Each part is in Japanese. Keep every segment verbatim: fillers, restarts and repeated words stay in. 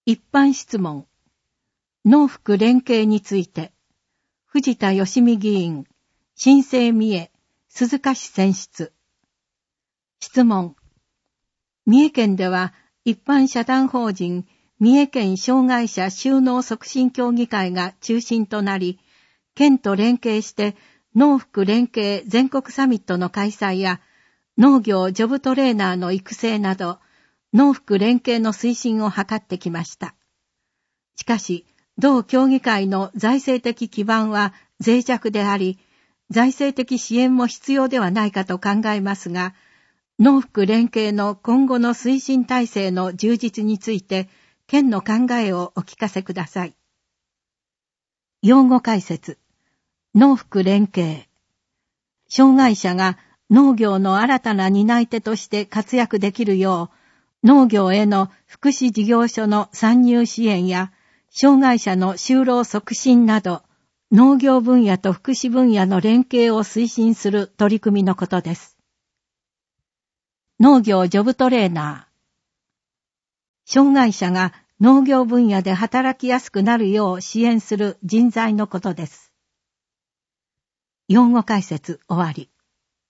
一般質問。農福連携について、藤田義美議員、新生三重、鈴鹿市選出。質問。三重県では一般社団法人三重県障害者就農促進協議会が中心となり、県と連携して農福連携全国サミットの開催や農業ジョブトレーナーの育成など、農福連携の推進を図ってきました。しかし、同協議会の財政的基盤は脆弱であり、財政的支援も必要ではないかと考えますが、農福連携の今後の推進体制の充実について、県の考えをお聞かせください。用語解説。農福連携。障害者が農業の新たな担い手として活躍できるよう、農業への福祉事業所の参入支援や、障害者の就労促進など、農業分野と福祉分野の連携を推進する取り組みのことです。農業ジョブトレーナー。障害者が農業分野で働きやすくなるよう支援する人材のことです。用語解説終わり。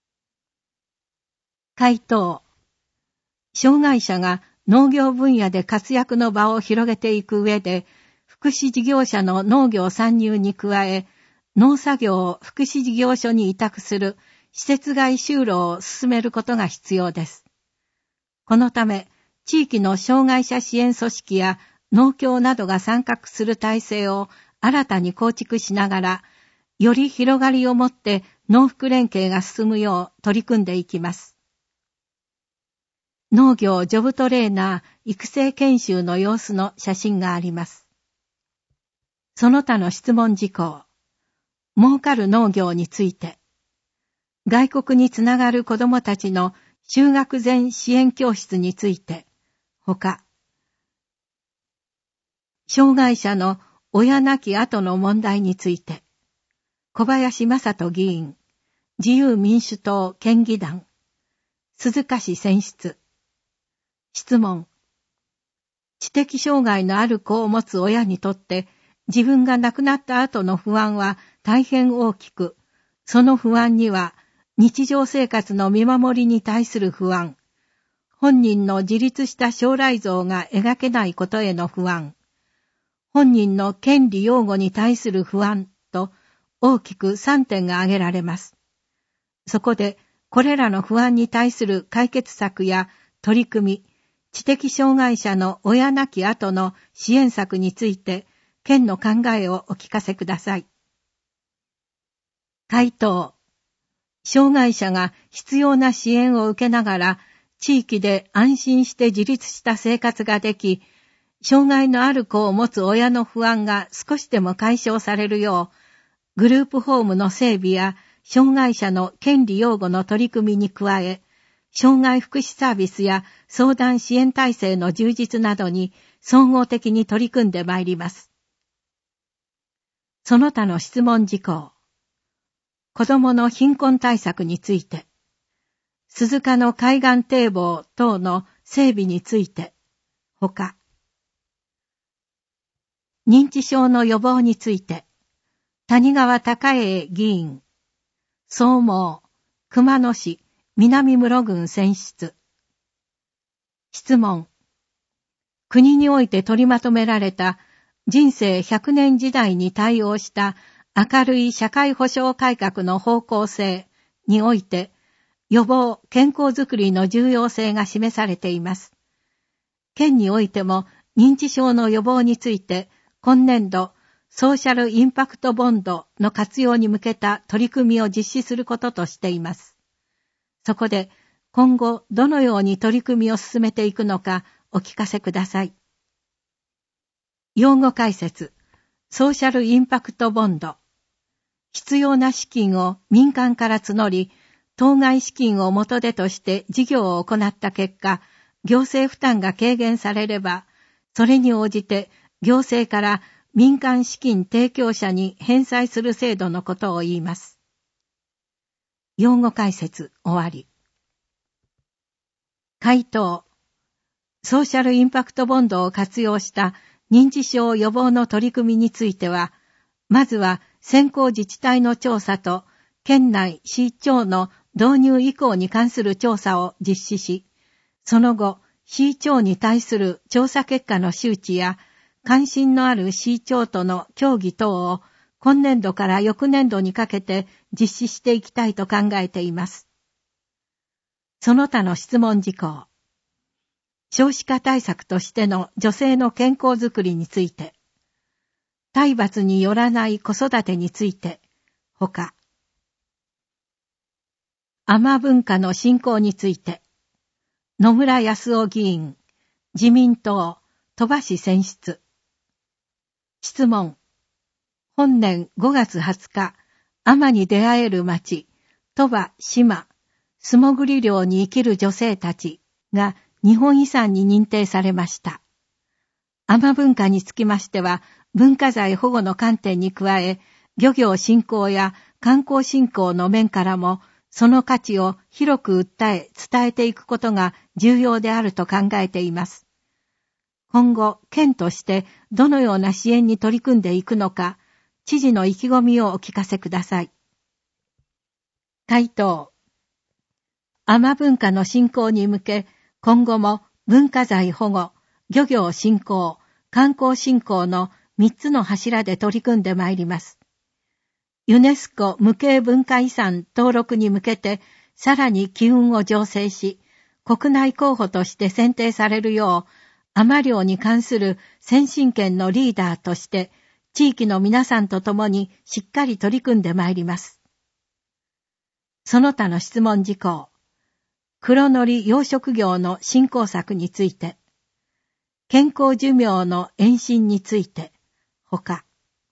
回答。障害者が農業分野で活躍の場を広げていく上で、福祉事業者の農業参入に加え、農作業を福祉事業所に委託する施設外就労を進めることが必要です。このため、地域の障害者支援組織や農協などが参画する体制を新たに構築しながら、より広がりを持って農福連携が進むよう取り組んでいきます。農業ジョブトレーナー育成研修の様子の写真があります。その他の質問事項。儲かる農業について。外国につながる子どもたちの就学前支援教室について。ほか。障害者の親亡き後の問題について。小林正人議員。自由民主党県議団。鈴鹿市選出。質問。知的障害のある子を持つ親にとって、自分が亡くなった後の不安は大変大きく、その不安には日常生活の見守りに対する不安、本人の自立した将来像が描けないことへの不安、本人の権利擁護に対する不安と大きくさんてんが挙げられます。そこで、これらの不安に対する解決策や取り組み、知的障害者の親亡き後の支援策について、県の考えをお聞かせください。回答。障害者が必要な支援を受けながら、地域で安心して自立した生活ができ、障害のある子を持つ親の不安が少しでも解消されるよう、グループホームの整備や障害者の権利擁護の取り組みに加え、障害福祉サービスや相談支援体制の充実などに総合的に取り組んでまいります。その他の質問事項。子どもの貧困対策について。鈴鹿の海岸堤防等の整備について。ほか。認知症の予防について。谷川隆栄議員。総毛、熊野市、南室郡選出。質問。国において取りまとめられた人生ひゃくねん時代に対応した明るい社会保障改革の方向性において予防・健康づくりの重要性が示されています。県においても認知症の予防について今年度ソーシャルインパクトボンドの活用に向けた取り組みを実施することとしています。そこで今後どのように取り組みを進めていくのかお聞かせください。用語解説。ソーシャルインパクトボンド。必要な資金を民間から募り、当該資金を元手として事業を行った結果、行政負担が軽減されれば、それに応じて行政から民間資金提供者に返済する制度のことを言います。用語解説終わり。回答。 ソーシャルインパクトボンドを活用した認知症予防の取り組みについては、まずは先行自治体の調査と県内市町の導入以降に関する調査を実施し、その後、市町に対する調査結果の周知や、関心のある市町との協議等を今年度から翌年度にかけて実施していきたいと考えています。その他の質問事項。少子化対策としての女性の健康づくりについて、体罰によらない子育てについて、ほか、海女文化の振興について、野村康夫議員、自民党、鳥羽市選出。質問。本年ごがつはつか、海女に出会える町、鳥羽、島、素潜り漁に生きる女性たちが日本遺産に認定されました。海女文化につきましては、文化財保護の観点に加え、漁業振興や観光振興の面からも、その価値を広く訴え、伝えていくことが重要であると考えています。今後、県としてどのような支援に取り組んでいくのか、知事の意気込みをお聞かせください。回答。海女文化の振興に向け、今後も文化財保護、漁業振興、観光振興のみっつの柱で取り組んでまいります。ユネスコ無形文化遺産登録に向けて、さらに機運を醸成し、国内候補として選定されるよう、海女漁に関する先進権のリーダーとして、地域の皆さんと共にしっかり取り組んでまいります。その他の質問事項。黒のり養殖業の振興策について、健康寿命の延伸について、ほか、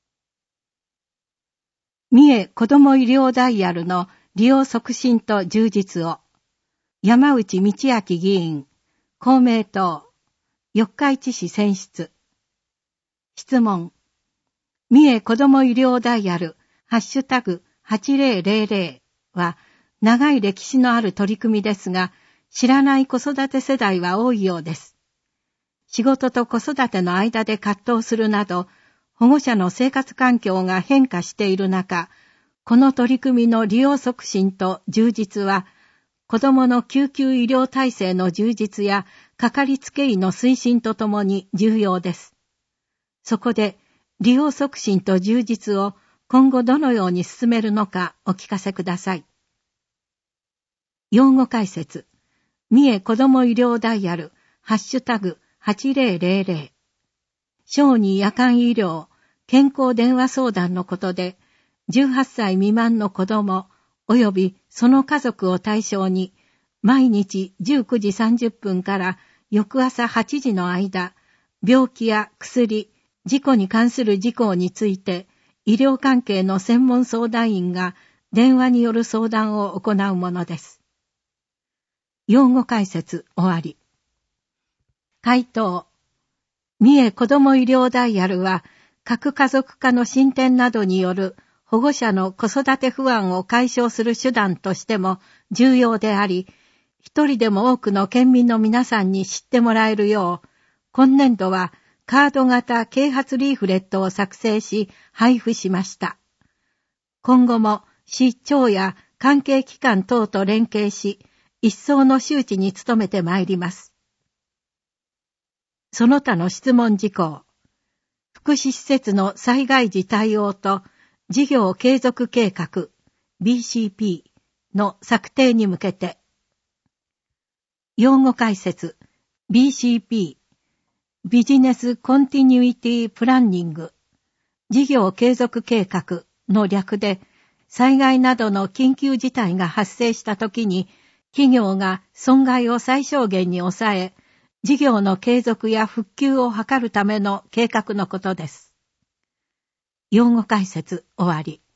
三重子ども医療ダイヤルの利用促進と充実を、山内道明議員、公明党、四日市市選出。質問。三重子ども医療ダイヤル、ハッシュタグはちぜろぜろぜろは、長い歴史のある取り組みですが、知らない子育て世代は多いようです。仕事と子育ての間で葛藤するなど、保護者の生活環境が変化している中、この取り組みの利用促進と充実は、子どもの救急医療体制の充実や、かかりつけ医の推進とともに重要です。そこで、利用促進と充実を今後どのように進めるのかお聞かせください。用語解説。三重子ども医療ダイヤル、ハッシュタグはちぜろぜろぜろ。小児夜間医療、健康電話相談のことで、じゅうはっさい未満の子ども、及びその家族を対象に、毎日じゅうくじさんじゅっぷんから翌朝はちじの間、病気や薬、事故に関する事項について、医療関係の専門相談員が電話による相談を行うものです。用語解説終わり。回答。三重子ども医療ダイヤルは、核家族化の進展などによる保護者の子育て不安を解消する手段としても重要であり、一人でも多くの県民の皆さんに知ってもらえるよう、今年度はカード型啓発リーフレットを作成し配布しました。今後も市町や関係機関等と連携し、一層の周知に努めてまいります。その他の質問事項。福祉施設の災害時対応と事業継続計画 ビーシーピー の策定に向けて。用語解説 ビーシーピー ビジネスコンティニュイティプランニング事業継続計画の略で、災害などの緊急事態が発生したときに企業が損害を最小限に抑え、事業の継続や復旧を図るための計画のことです。用語解説終わり。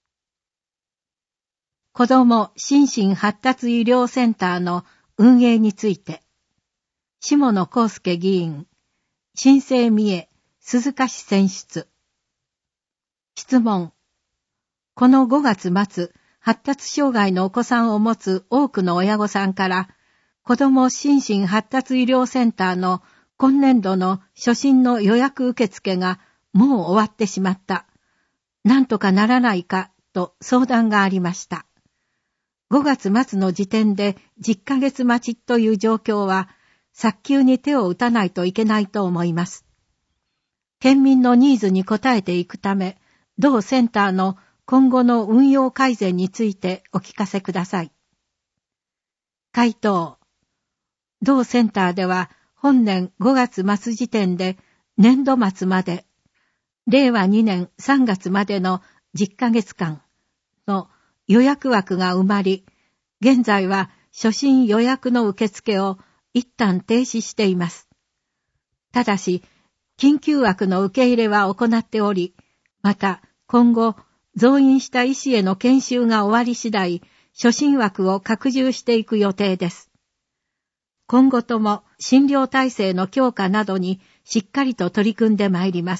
子ども心身発達医療センターの運営について、下野康介議員、新生三重、鈴鹿市選出。質問。このごがつ末、発達障害のお子さんを持つ多くの親御さんから、 子ども心身発達医療センターの今年度の初診の予約受付がもう終わってしまった。なんとかならないかと相談がありました。ごがつ末の時点でじゅっかげつ待ちという状況は早急に手を打たないといけないと思います。県民のニーズに応えていくため、同センターの今後の運用改善についてお聞かせください。回答。同センターでは本年ごがつ末時点で年度末まで、れいわにねんさんがつまでのじゅっかげつかんの予約枠が埋まり、現在は初診予約の受付を一旦停止しています。ただし、緊急枠の受け入れは行っており、また今後、増員した医師への研修が終わり次第、初診枠を拡充していく予定です。今後とも診療体制の強化などにしっかりと取り組んでまいります。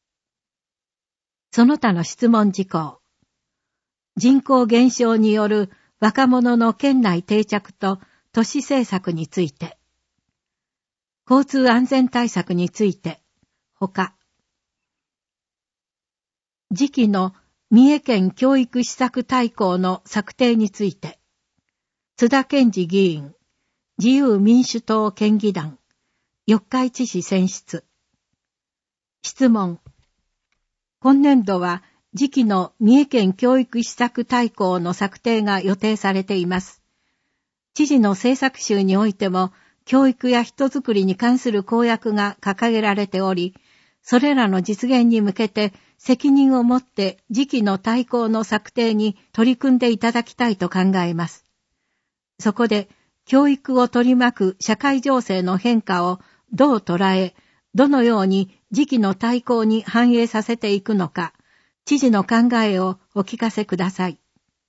その他の質問事項。人口減少による若者の県内定着と都市政策について。交通安全対策について。ほか。次期の三重県教育施策大綱の策定について。津田健次議員。自由民主党県議団、四日市市選出。質問。今年度は次期の三重県教育施策大綱の策定が予定されています。知事の政策集においても、教育や人づくりに関する公約が掲げられており、それらの実現に向けて責任を持って次期の大綱の策定に取り組んでいただきたいと考えます。そこで、教育を取り巻く社会情勢の変化をどう捉え、どのように次期の大綱に反映させていくのか、知事の考えをお聞かせください。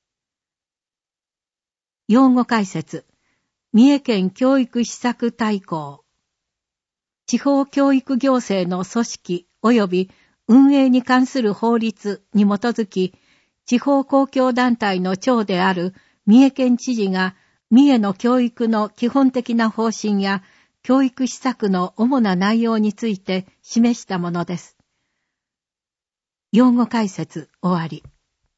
用語解説。三重県教育施策大綱。地方教育行政の組織及び運営に関する法律に基づき、地方公共団体の長である三重県知事が、三重の教育の基本的な方針や教育施策の主な内容について示したものです。用語解説終わり。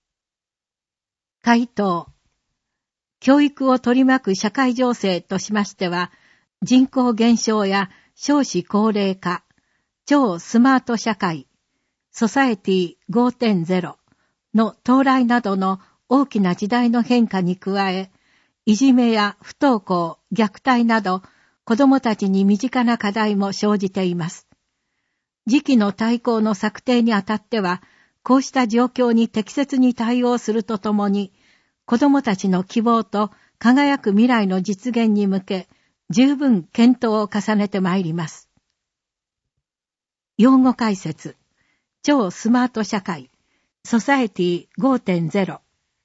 回答。教育を取り巻く社会情勢としましては、人口減少や少子高齢化、超スマート社会、ソサエティ ごてんゼロ の到来などの大きな時代の変化に加え、いじめや不登校、虐待など、子どもたちに身近な課題も生じています。次期の大綱の策定にあたっては、こうした状況に適切に対応するとともに、子どもたちの希望と輝く未来の実現に向け、十分検討を重ねてまいります。用語解説。超スマート社会、ソサエティ ごてんゼロ。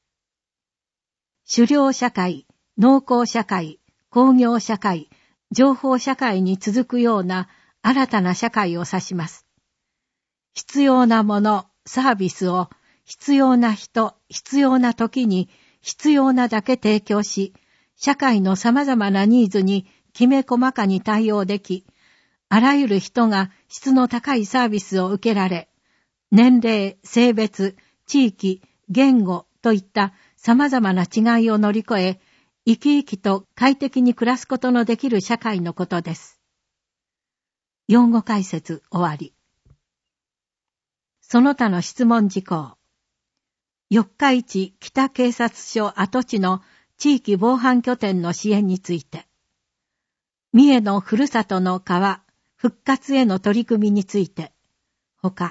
狩猟社会、農耕社会、工業社会、情報社会に続くような新たな社会を指します。必要なもの、サービスを必要な人、必要な時に必要なだけ提供し、社会の様々なニーズにきめ細かに対応でき、あらゆる人が質の高いサービスを受けられ、年齢、性別、地域、言語といった様々な違いを乗り越え、生き生きと快適に暮らすことのできる社会のことです。用語解説終わり。その他の質問事項。四日市北警察署跡地の地域防犯拠点の支援について。三重のふるさとの川、復活への取り組みについて。ほか。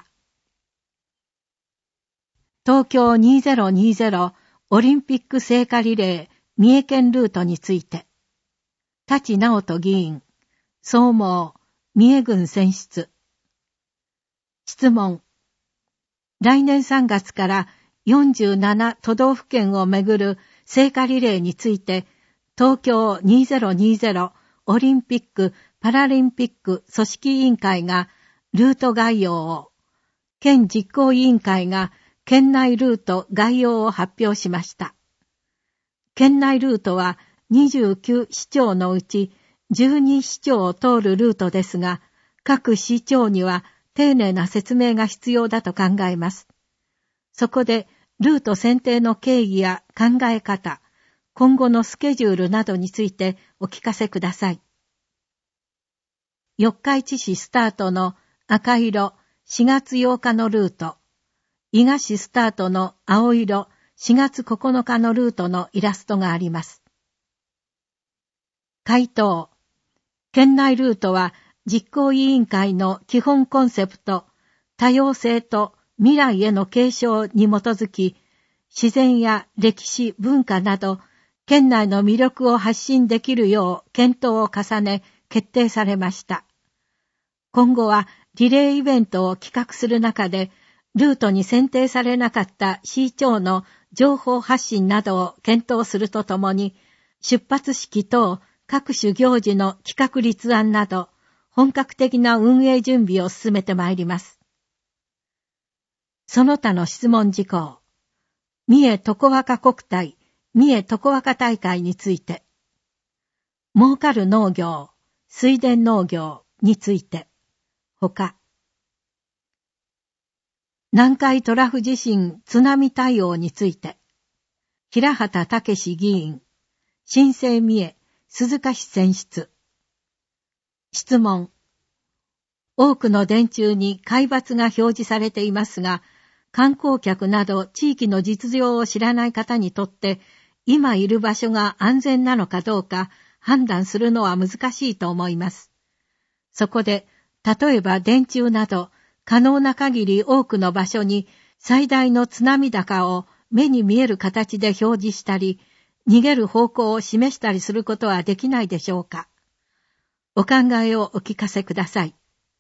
東京にせんにじゅうオリンピック聖火リレー三重県ルートについて。舘直人議員、総務三重郡選出。質問。来年さんがつからよんじゅうなな都道府県をめぐる聖火リレーについて、東京にせんにじゅうオリンピック・パラリンピック組織委員会がルート概要を、県実行委員会が県内ルート概要を発表しました。県内ルートはにじゅうきゅう市町のうちじゅうに市町を通るルートですが、各市町には丁寧な説明が必要だと考えます。そこで、ルート選定の経緯や考え方、今後のスケジュールなどについてお聞かせください。四日市市スタートの赤色しがつようかのルート、伊賀市スタートの青色しがつここのかのルートのイラストがあります。回答。県内ルートは実行委員会の基本コンセプト、多様性と未来への継承に基づき、自然や歴史、文化など、県内の魅力を発信できるよう検討を重ね、決定されました。今後はリレーイベントを企画する中で、ルートに選定されなかった市町の情報発信などを検討するとともに、出発式等各種行事の企画立案など、本格的な運営準備を進めてまいります。その他の質問事項。三重常若国体、三重常若大会について。儲かる農業、水田農業について。ほか。南海トラフ地震津波対応について。平畑武議員、新生三重、鈴鹿市選出。質問。多くの電柱に海抜が表示されていますが、観光客など地域の実情を知らない方にとって、今いる場所が安全なのかどうか判断するのは難しいと思います。そこで、例えば電柱など、可能な限り多くの場所に最大の津波高を目に見える形で表示したり、逃げる方向を示したりすることはできないでしょうか。お考えをお聞かせください。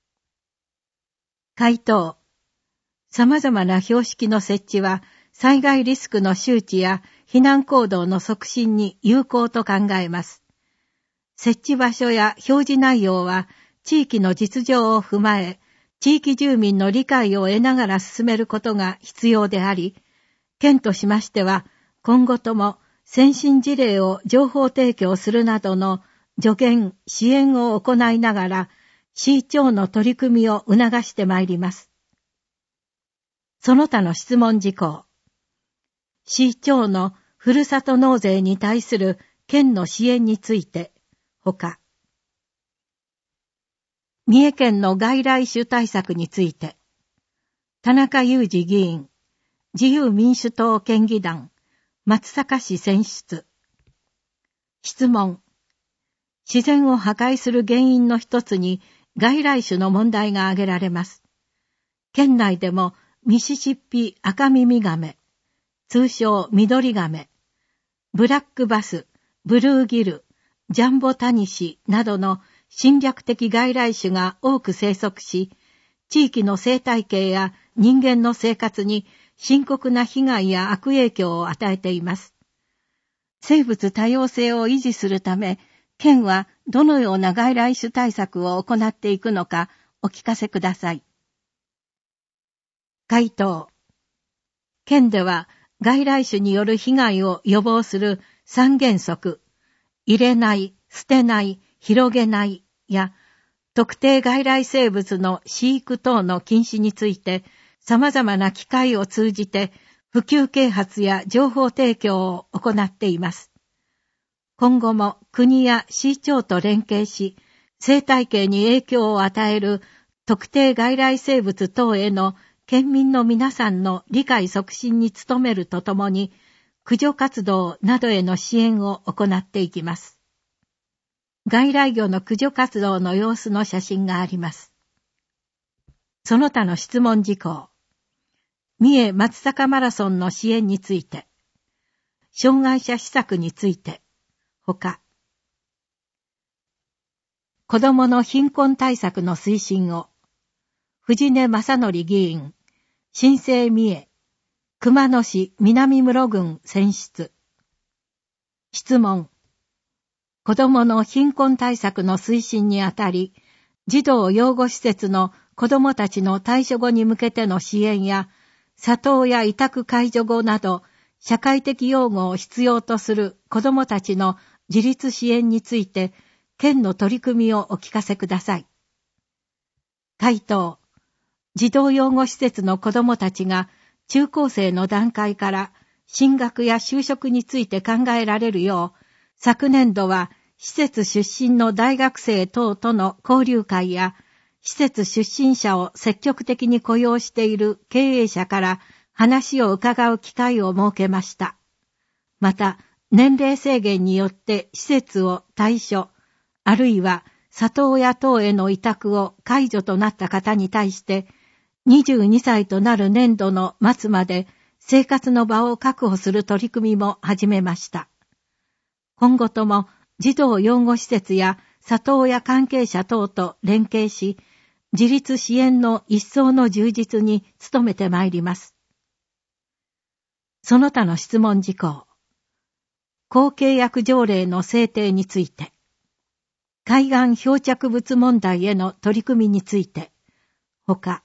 回答。様々な標識の設置は災害リスクの周知や避難行動の促進に有効と考えます。設置場所や表示内容は地域の実情を踏まえ、地域住民の理解を得ながら進めることが必要であり、県としましては今後とも先進事例を情報提供するなどの助言、支援を行いながら、市長の取り組みを促してまいります。その他の質問事項。市長のふるさと納税に対する県の支援について、ほか。三重県の外来種対策について、田中裕二議員、自由民主党県議団、松阪市選出。質問。自然を破壊する原因の一つに外来種の問題が挙げられます。県内でもミシシッピアカミミガメ、通称緑ガメ、ブラックバス、ブルーギル、ジャンボタニシなどの侵略的外来種が多く生息し、地域の生態系や人間の生活に深刻な被害や悪影響を与えています。生物多様性を維持するため、県はどのような外来種対策を行っていくのかお聞かせください。回答。県では外来種による被害を予防する三原則、入れない、捨てない、広げないや、特定外来生物の飼育等の禁止について、様々な機会を通じて普及啓発や情報提供を行っています。今後も国や市町と連携し、生態系に影響を与える特定外来生物等への県民の皆さんの理解促進に努めるとともに、駆除活動などへの支援を行っていきます。外来魚の駆除活動の様子の写真があります。その他の質問事項。三重松阪マラソンの支援について。障害者施策について。ほか。子どもの貧困対策の推進を。藤根正則議員。新生三重。熊野市南室郡選出。質問。子どもの貧困対策の推進にあたり、児童養護施設の子どもたちの退所後に向けての支援や、里親委託解除後など、社会的養護を必要とする子どもたちの自立支援について、県の取り組みをお聞かせください。回答。児童養護施設の子どもたちが中高生の段階から進学や就職について考えられるよう、昨年度は施設出身の大学生等との交流会や、施設出身者を積極的に雇用している経営者から話を伺う機会を設けました。また、年齢制限によって施設を退所、あるいは里親等への委託を解除となった方に対して、にじゅうにさいとなる年度の末まで生活の場を確保する取り組みも始めました。今後とも児童養護施設や里親関係者等と連携し、自立支援の一層の充実に努めてまいります。その他の質問事項。公契約条例の制定について。海岸漂着物問題への取り組みについて。ほか。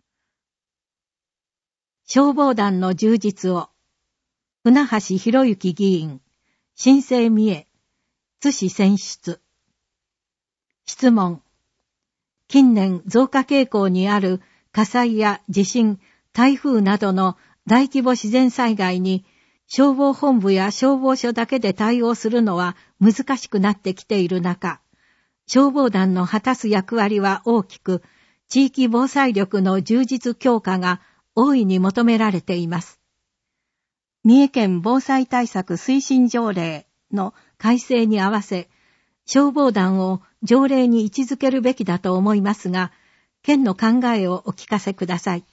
消防団の充実を。船橋博之議員。新生三重。津市選出。質問。近年増加傾向にある火災や地震、台風などの大規模自然災害に消防本部や消防署だけで対応するのは難しくなってきている中、消防団の果たす役割は大きく、地域防災力の充実強化が大いに求められています。三重県防災対策推進条例の改正に合わせ、消防団を条例に位置づけるべきだと思いますが、県の考えをお聞かせください。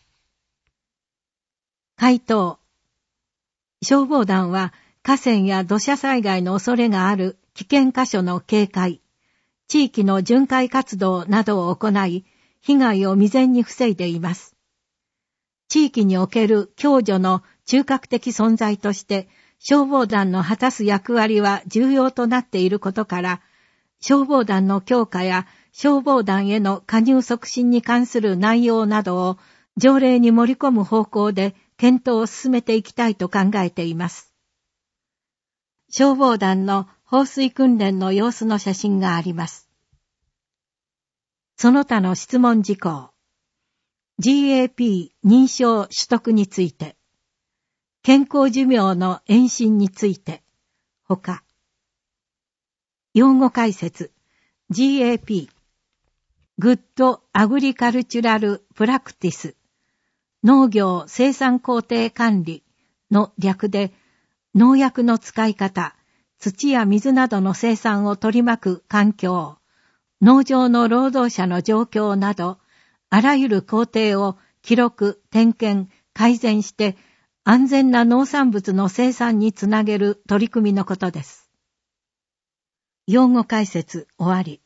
回答。消防団は河川や土砂災害の恐れがある危険箇所の警戒、地域の巡回活動などを行い、被害を未然に防いでいます。地域における共助の中核的存在として、消防団の果たす役割は重要となっていることから、消防団の強化や消防団への加入促進に関する内容などを条例に盛り込む方向で検討を進めていきたいと考えています。消防団の放水訓練の様子の写真があります。その他の質問事項。ジーエーピー 認証取得について。健康寿命の延伸について。ほか。用語解説。ジーエーピー。グッドアグリカルチュラルプラクティス。農業生産工程管理の略で、農薬の使い方、土や水などの生産を取り巻く環境、農場の労働者の状況など、あらゆる工程を記録、点検、改善して、安全な農産物の生産につなげる取り組みのことです。用語解説終わり。